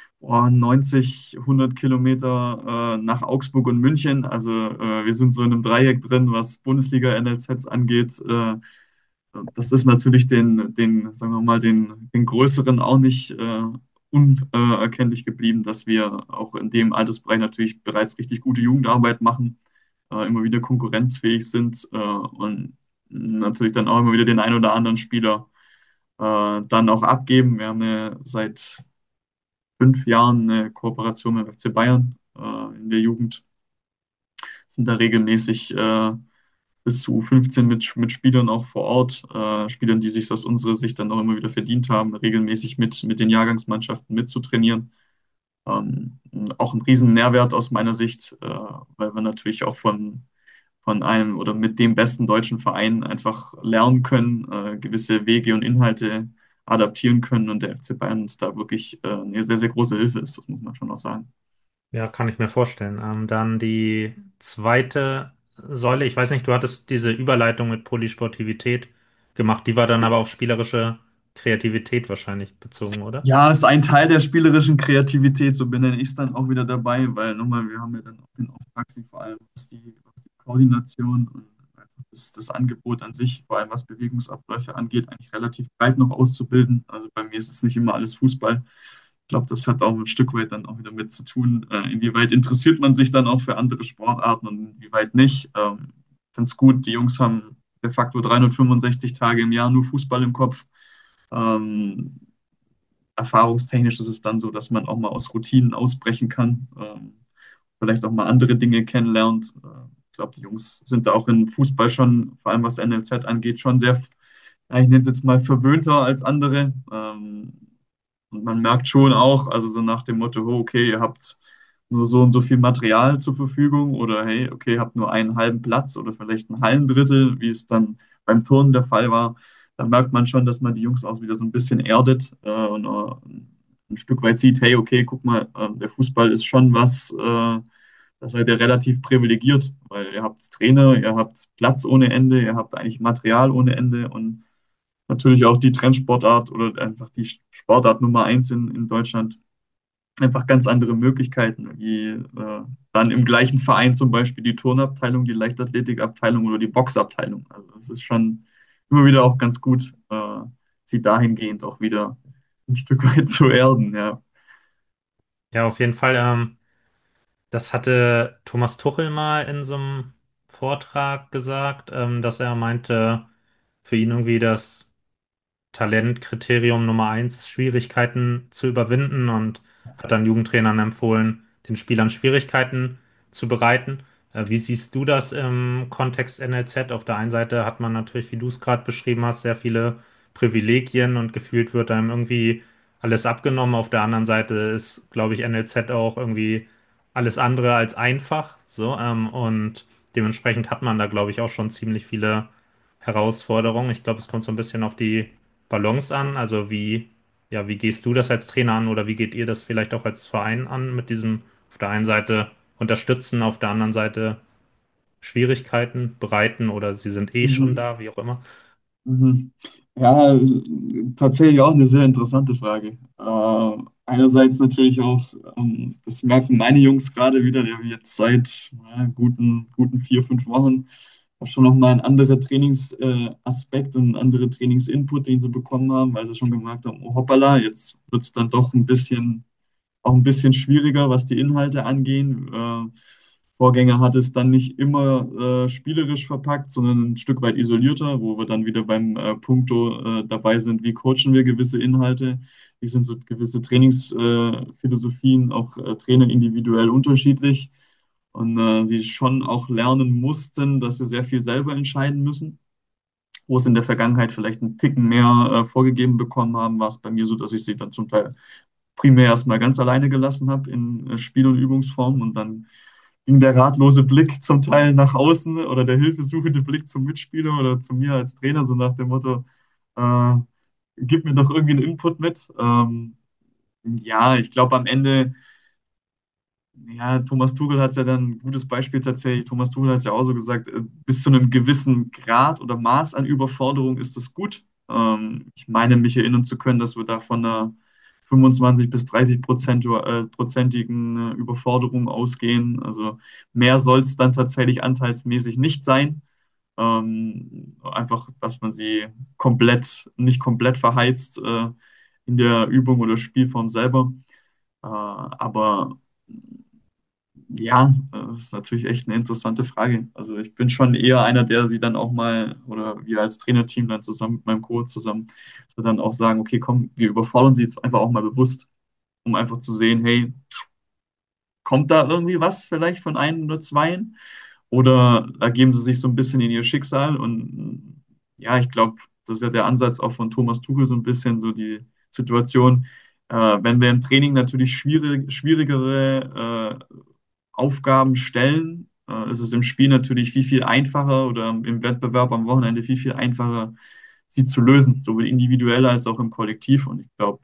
90, 100 Kilometer nach Augsburg und München. Also wir sind so in einem Dreieck drin, was Bundesliga-NLZs angeht. Das ist natürlich sagen wir mal, den größeren auch nicht unerkenntlich geblieben, dass wir auch in dem Altersbereich natürlich bereits richtig gute Jugendarbeit machen, immer wieder konkurrenzfähig sind und natürlich dann auch immer wieder den ein oder anderen Spieler dann auch abgeben. Wir haben seit 5 Jahren eine Kooperation mit dem FC Bayern in der Jugend, sind da regelmäßig bis zu U15 mit Spielern auch vor Ort, Spielern, die sich aus unserer Sicht dann auch immer wieder verdient haben, regelmäßig mit den Jahrgangsmannschaften mitzutrainieren. Auch ein riesen Nährwert aus meiner Sicht, weil wir natürlich auch von einem oder mit dem besten deutschen Verein einfach lernen können, gewisse Wege und Inhalte adaptieren können und der FC Bayern uns da wirklich eine sehr, sehr große Hilfe ist, das muss man schon auch sagen. Ja, kann ich mir vorstellen. Dann die zweite Säule. Ich weiß nicht, du hattest diese Überleitung mit Polysportivität gemacht. Die war dann aber auf spielerische Kreativität wahrscheinlich bezogen, oder? Ja, ist ein Teil der spielerischen Kreativität, so benenne ich es dann auch wieder dabei, weil nochmal, wir haben ja dann auch den Auftrag, sie vor allem was die Koordination und einfach das Angebot an sich, vor allem was Bewegungsabläufe angeht, eigentlich relativ breit noch auszubilden. Also bei mir ist es nicht immer alles Fußball. Ich glaube, das hat auch ein Stück weit dann auch wieder mit zu tun, inwieweit interessiert man sich dann auch für andere Sportarten und inwieweit nicht. Ich finde es gut, die Jungs haben de facto 365 Tage im Jahr nur Fußball im Kopf. Ähm, Erfahrungstechnisch ist es dann so, dass man auch mal aus Routinen ausbrechen kann, vielleicht auch mal andere Dinge kennenlernt. Ich glaube, die Jungs sind da auch im Fußball schon, vor allem was NLZ angeht, schon sehr, ja, ich nenne es jetzt mal verwöhnter als andere. Und man merkt schon auch, also so nach dem Motto, oh, okay, ihr habt nur so und so viel Material zur Verfügung oder hey, okay, ihr habt nur einen halben Platz oder vielleicht ein Hallendrittel, wie es dann beim Turnen der Fall war. Da merkt man schon, dass man die Jungs auch wieder so ein bisschen erdet und ein Stück weit sieht, hey, okay, guck mal, der Fußball ist schon was, da seid ihr relativ privilegiert, weil ihr habt Trainer, ihr habt Platz ohne Ende, ihr habt eigentlich Material ohne Ende und natürlich auch die Trendsportart oder einfach die Sportart Nummer eins in Deutschland. Einfach ganz andere Möglichkeiten, wie dann im gleichen Verein zum Beispiel die Turnabteilung, die Leichtathletikabteilung oder die Boxabteilung. Also das ist schon immer wieder auch ganz gut, sie dahingehend auch wieder ein Stück weit zu erden, ja. Ja, auf jeden Fall. Das hatte Thomas Tuchel mal in so einem Vortrag gesagt, dass er meinte, für ihn irgendwie das Talentkriterium Nummer eins ist, Schwierigkeiten zu überwinden und hat dann Jugendtrainern empfohlen, den Spielern Schwierigkeiten zu bereiten. Wie siehst du das im Kontext NLZ? Auf der einen Seite hat man natürlich, wie du es gerade beschrieben hast, sehr viele Privilegien und gefühlt wird einem irgendwie alles abgenommen. Auf der anderen Seite ist, glaube ich, NLZ auch irgendwie alles andere als einfach. So, und dementsprechend hat man da, glaube ich, auch schon ziemlich viele Herausforderungen. Ich glaube, es kommt so ein bisschen auf die Balance an. Also ja, wie gehst du das als Trainer an oder wie geht ihr das vielleicht auch als Verein an mit diesem auf der einen Seite unterstützen, auf der anderen Seite Schwierigkeiten bereiten oder sie sind eh schon Mhm. da, wie auch immer? Mhm. Ja, tatsächlich auch eine sehr interessante Frage. Einerseits natürlich auch, das merken meine Jungs gerade wieder, die haben jetzt seit guten 4, 5 Wochen auch schon nochmal einen anderen Trainingsaspekt und einen anderen Trainingsinput, den sie bekommen haben, weil sie schon gemerkt haben, oh hoppala, jetzt wird es dann doch auch ein bisschen schwieriger, was die Inhalte angehen. Vorgänger hat es dann nicht immer spielerisch verpackt, sondern ein Stück weit isolierter, wo wir dann wieder beim Punkto dabei sind, wie coachen wir gewisse Inhalte, wie sind so gewisse Trainingsphilosophien, auch Trainer individuell unterschiedlich. Und sie schon auch lernen mussten, dass sie sehr viel selber entscheiden müssen. Wo es in der Vergangenheit vielleicht einen Ticken mehr vorgegeben bekommen haben, war es bei mir so, dass ich sie dann zum Teil primär erstmal ganz alleine gelassen habe in Spiel- und Übungsform und dann ging der ratlose Blick zum Teil nach außen oder der hilfesuchende Blick zum Mitspieler oder zu mir als Trainer, so nach dem Motto, äh, gib mir doch irgendwie einen Input mit. Ja, ich glaube am Ende, ja, Thomas Tuchel hat ja dann ein gutes Beispiel tatsächlich. Thomas Tuchel hat ja auch so gesagt, bis zu einem gewissen Grad oder Maß an Überforderung ist es gut. Ich meine, mich erinnern zu können, dass wir da von einer 25 bis 30-prozentigen Überforderung ausgehen. Also mehr soll es dann tatsächlich anteilsmäßig nicht sein. Einfach, dass man sie nicht komplett verheizt in der Übung oder Spielform selber. Aber ja, das ist natürlich echt eine interessante Frage. Also ich bin schon eher einer, der sie dann auch mal, oder wir als Trainerteam dann zusammen mit meinem Coach zusammen, so dann auch sagen, okay, komm, wir überfordern sie jetzt einfach auch mal bewusst, um einfach zu sehen, hey, kommt da irgendwie was vielleicht von ein oder zweien? Oder ergeben sie sich so ein bisschen in ihr Schicksal? Und ja, ich glaube, das ist ja der Ansatz auch von Thomas Tuchel so ein bisschen, so die Situation, wenn wir im Training natürlich schwierigere Aufgaben stellen, ist es im Spiel natürlich viel, viel einfacher oder im Wettbewerb am Wochenende viel, viel einfacher, sie zu lösen, sowohl individuell als auch im Kollektiv. Und ich glaube,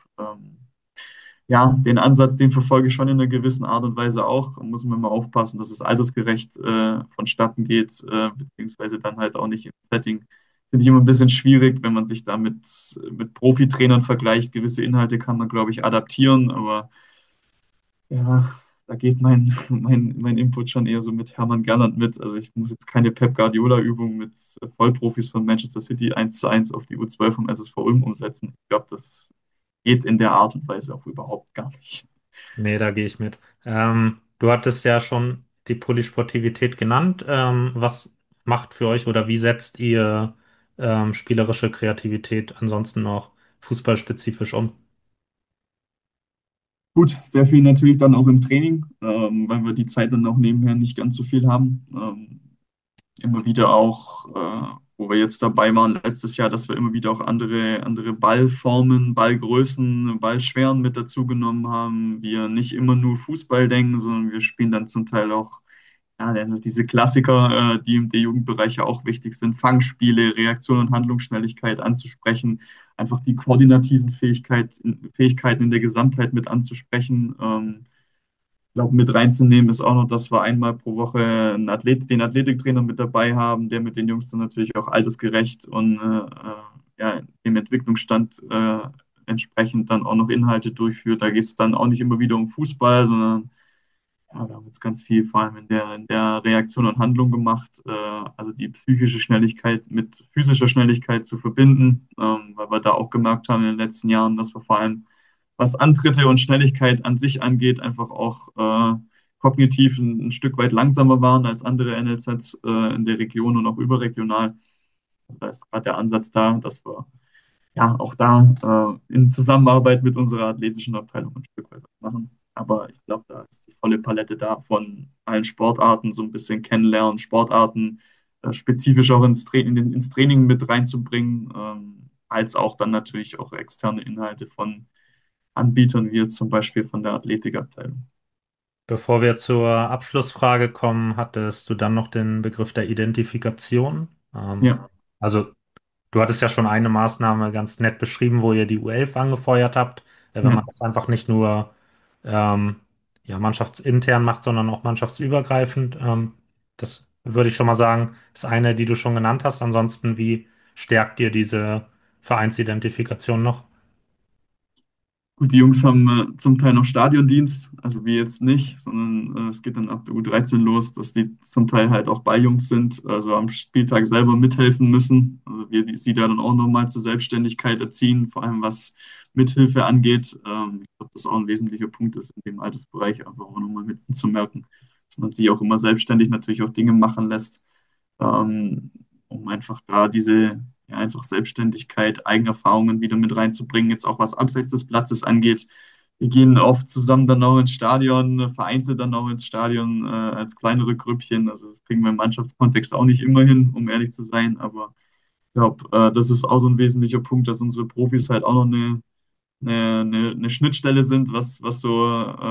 ja, den Ansatz, den verfolge ich schon in einer gewissen Art und Weise auch. Da muss man immer aufpassen, dass es altersgerecht vonstatten geht, beziehungsweise dann halt auch nicht im Setting. Finde ich immer ein bisschen schwierig, wenn man sich da mit Profitrainern vergleicht. Gewisse Inhalte kann man, glaube ich, adaptieren, aber ja, da geht mein Input schon eher so mit Hermann Gerland mit. Also ich muss jetzt keine Pep Guardiola-Übung mit Vollprofis von Manchester City 1:1 auf die U12 vom SSV Ulm umsetzen. Ich glaube, das geht in der Art und Weise auch überhaupt gar nicht. Nee, da gehe ich mit. Du hattest ja schon die Polysportivität genannt. Was macht für euch oder wie setzt ihr spielerische Kreativität ansonsten noch fußballspezifisch um? Gut, sehr viel natürlich dann auch im Training, weil wir die Zeit dann auch nebenher nicht ganz so viel haben. Immer wieder auch, wo wir jetzt dabei waren letztes Jahr, dass wir immer wieder auch andere Ballformen, Ballgrößen, Ballschweren mit dazu genommen haben. Wir nicht immer nur Fußball denken, sondern wir spielen dann zum Teil auch ja, also diese Klassiker, die im D-Jugendbereich ja auch wichtig sind, Fangspiele, Reaktion und Handlungsschnelligkeit anzusprechen, einfach die koordinativen Fähigkeiten in der Gesamtheit mit anzusprechen. Ich glaube, mit reinzunehmen ist auch noch, dass wir einmal pro Woche den Athletiktrainer mit dabei haben, der mit den Jungs dann natürlich auch altersgerecht und ja, im Entwicklungsstand entsprechend dann auch noch Inhalte durchführt. Da geht es dann auch nicht immer wieder um Fußball, sondern ja, wir haben jetzt ganz viel vor allem in der Reaktion und Handlung gemacht, also die psychische Schnelligkeit mit physischer Schnelligkeit zu verbinden, weil wir da auch gemerkt haben in den letzten Jahren, dass wir vor allem, was Antritte und Schnelligkeit an sich angeht, einfach auch kognitiv ein Stück weit langsamer waren als andere NLZs in der Region und auch überregional. Da ist gerade der Ansatz da, dass wir ja, auch da in Zusammenarbeit mit unserer athletischen Abteilung ein Stück weit was machen. Aber ich glaube, da ist die volle Palette da von allen Sportarten, so ein bisschen kennenlernen, Sportarten spezifisch auch ins Training mit reinzubringen, als auch dann natürlich auch externe Inhalte von Anbietern, wie jetzt zum Beispiel von der Athletikabteilung. Bevor wir zur Abschlussfrage kommen, hattest du dann noch den Begriff der Identifikation. Ja, Also du hattest ja schon eine Maßnahme ganz nett beschrieben, wo ihr die U11 angefeuert habt. Wenn ja. man das einfach nicht nur ähm, ja, mannschaftsintern macht, sondern auch mannschaftsübergreifend. Das würde ich schon mal sagen, ist eine, die du schon genannt hast. Ansonsten, wie stärkt dir diese Vereinsidentifikation noch? Gut, die Jungs haben zum Teil noch Stadiondienst, also wir jetzt nicht, sondern es geht dann ab der U13 los, dass die zum Teil halt auch Balljungs sind, also am Spieltag selber mithelfen müssen. Also sie da dann auch nochmal zur Selbstständigkeit erziehen, vor allem was Mithilfe angeht. Ich glaube, das ist auch ein wesentlicher Punkt ist, in dem Altersbereich einfach auch nochmal mitzumerken, dass man sie auch immer selbstständig natürlich auch Dinge machen lässt, ähm, um einfach da diese ja, einfach Selbstständigkeit, Eigenerfahrungen wieder mit reinzubringen, jetzt auch was abseits des Platzes angeht. Wir gehen oft zusammen dann auch ins Stadion, vereinzelt dann auch ins Stadion als kleinere Grüppchen. Also das kriegen wir im Mannschaftskontext auch nicht immer hin, um ehrlich zu sein. Aber ich glaube, das ist auch so ein wesentlicher Punkt, dass unsere Profis halt auch noch eine Schnittstelle sind, was so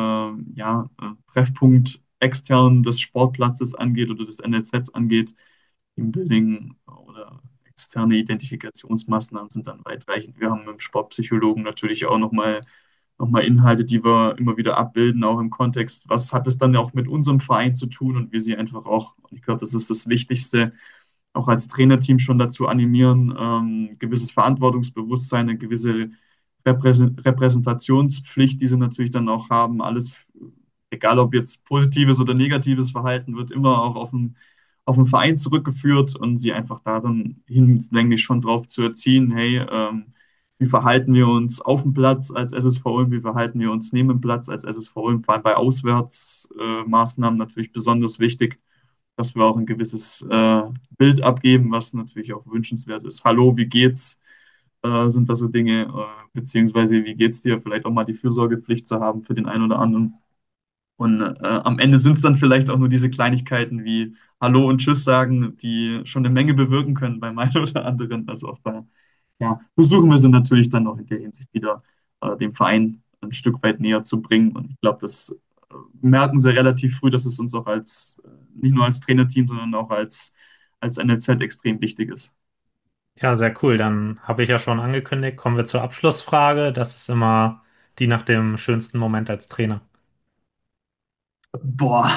Treffpunkt extern des Sportplatzes angeht oder des NLZs angeht. Teambuilding oder externe Identifikationsmaßnahmen sind dann weitreichend. Wir haben mit dem Sportpsychologen natürlich auch noch mal Inhalte, die wir immer wieder abbilden, auch im Kontext, was hat es dann auch mit unserem Verein zu tun und wir sie einfach auch, und ich glaube, das ist das Wichtigste, auch als Trainerteam schon dazu animieren, gewisses Verantwortungsbewusstsein, eine gewisse Repräsentationspflicht, die sie natürlich dann auch haben. Alles, egal ob jetzt positives oder negatives Verhalten, wird immer auch auf den Verein zurückgeführt und sie einfach da dann hinlänglich schon drauf zu erziehen, hey, wie verhalten wir uns auf dem Platz als SSV und wie verhalten wir uns neben dem Platz als SSV und vor allem bei Auswärtsmaßnahmen natürlich besonders wichtig, dass wir auch ein gewisses Bild abgeben, was natürlich auch wünschenswert ist. Hallo, wie geht's? Sind da so Dinge, beziehungsweise wie geht's dir? Vielleicht auch mal die Fürsorgepflicht zu haben für den einen oder anderen. Und am Ende sind es dann vielleicht auch nur diese Kleinigkeiten wie Hallo und Tschüss sagen, die schon eine Menge bewirken können beim einen oder anderen. Also auch da, ja, versuchen wir sie natürlich dann auch in der Hinsicht wieder dem Verein ein Stück weit näher zu bringen. Und ich glaube, das merken sie relativ früh, dass es uns auch nicht nur als Trainerteam, sondern auch als NLZ extrem wichtig ist. Ja, sehr cool. Dann habe ich ja schon angekündigt, kommen wir zur Abschlussfrage. Das ist immer die nach dem schönsten Moment als Trainer. Boah,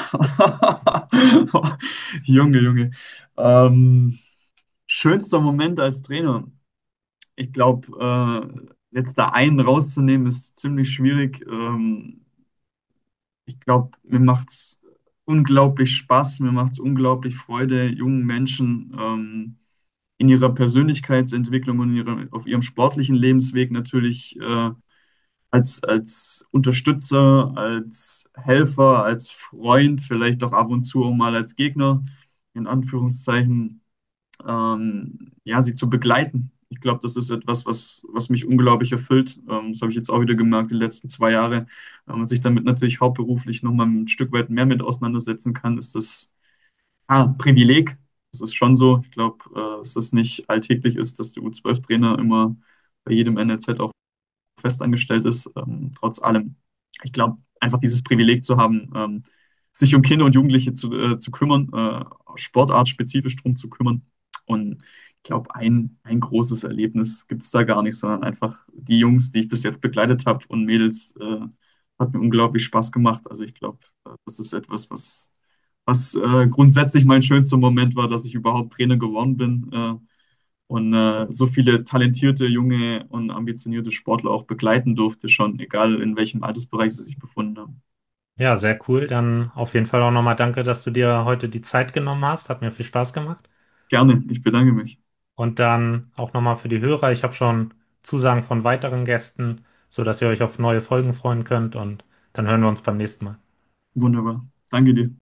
Junge, Junge. Ähm, Schönster Moment als Trainer. Ich glaube, jetzt da einen rauszunehmen, ist ziemlich schwierig. Ich glaube, mir macht es unglaublich Spaß, mir macht es unglaublich Freude, jungen Menschen in ihrer Persönlichkeitsentwicklung und auf ihrem sportlichen Lebensweg natürlich als Unterstützer, als Helfer, als Freund, vielleicht auch ab und zu auch mal als Gegner, in Anführungszeichen, ja, sie zu begleiten. Ich glaube, das ist etwas, was mich unglaublich erfüllt. Das habe ich jetzt auch wieder gemerkt, die letzten 2 Jahre. Wenn man sich damit natürlich hauptberuflich nochmal ein Stück weit mehr mit auseinandersetzen kann, ist das ein Privileg. Das ist schon so. Ich glaube, dass es nicht alltäglich ist, dass der U12-Trainer immer bei jedem NLZ auch festangestellt ist. Trotz allem, ich glaube, einfach dieses Privileg zu haben, sich um Kinder und Jugendliche zu kümmern, sportartspezifisch drum zu kümmern. Und ich glaube, ein großes Erlebnis gibt es da gar nicht, sondern einfach die Jungs, die ich bis jetzt begleitet habe und Mädels, hat mir unglaublich Spaß gemacht. Also ich glaube, das ist etwas, was grundsätzlich mein schönster Moment war, dass ich überhaupt Trainer geworden bin. Und so viele talentierte, junge und ambitionierte Sportler auch begleiten durfte, schon egal in welchem Altersbereich sie sich befunden haben. Ja, sehr cool. Dann auf jeden Fall auch nochmal danke, dass du dir heute die Zeit genommen hast. Hat mir viel Spaß gemacht. Gerne, ich bedanke mich. Und dann auch nochmal für die Hörer. Ich habe schon Zusagen von weiteren Gästen, sodass ihr euch auf neue Folgen freuen könnt. Und dann hören wir uns beim nächsten Mal. Wunderbar. Danke dir.